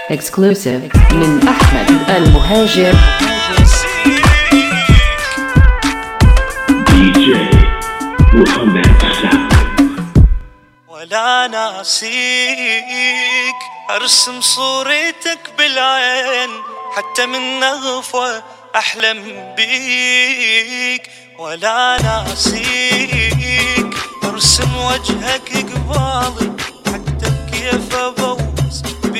Exclusive من أحمد المهاجر. DJ محمد سامي. ولا ناسيك أرسم صورتك بالعين، حتى من نغفوة أحلم بيك. ولا ناسيك أرسم وجهك قبالي، حتى بكيف أبوس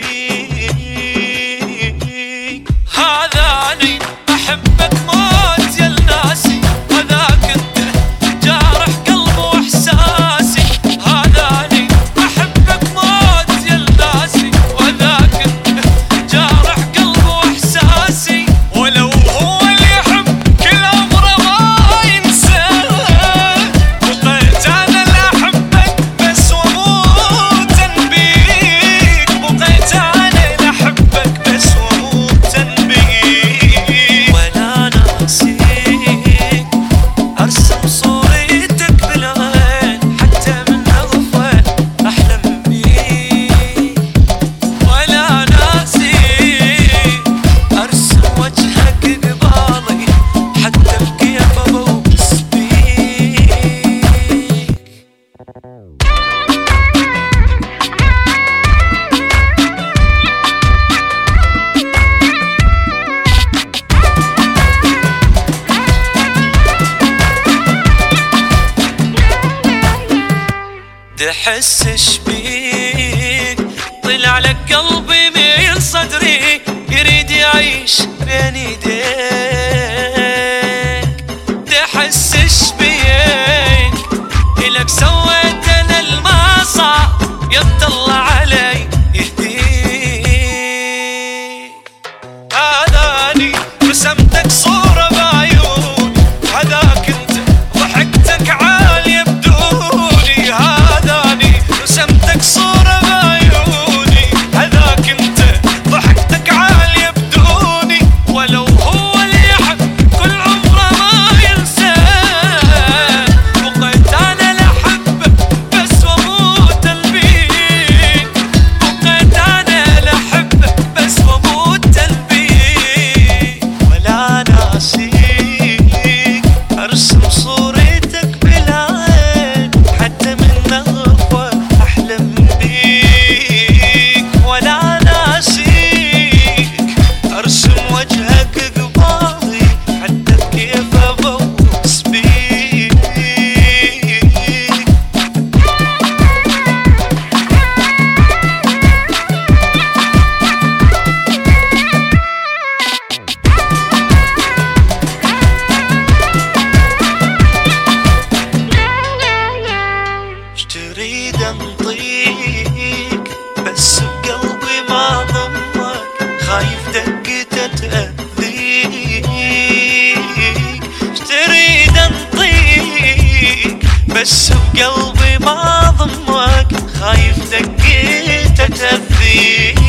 بيك. هذاني أحبك موت يا الناسي، وذاك انت جارح قلبي واحساسي. هذاني أحبك موت يا الناسي، وذاك انت جارح قلبي واحساسي. ولو هو اللي يحب كل عمره ما ينساه، بقيت انا اللي احبك بس واموتا بيك. بقيت انا اللي احبك بس واموتا بيك. ولا ناسيك ارسم صورتك بالعين، حتى من نغفوة احلم بيك. ولا ناسيك ارسم وجهك قبالي، حتى بكيف ابوس بيك. دحسش بيك طلع لك قلبي من صدري، يريد يعيش بين ايديك. دحسش بيك إلك سويت انا المصع، يطلع علي يهديك. هذاني رسمتك صورة بعيوني، هذاك انت ضحكتك عالية بدوني. هذاني رسمتك صورة بعيوني، هذاك انت ضحكتك عالية بدوني. ولو هو اللي يحب كل عمره ما ينساه، بقيت انا اللي احبك بس واموت بيك. بقيت انا اللي احبك بس واموت بيك. ولا ناسيك ارسم صورتك بالعين، حتى من نغفوة احلم بيك. ولا ناسيك ارسم وجهك قبالي، حتى بكيف ابوس بيك. اش تريد انطيك بس بقلبي ما ضمك، خايف دقته تأذيك. اش تريد انطيك بس بقلبي ما ضمك، خايف دقته تأذيك.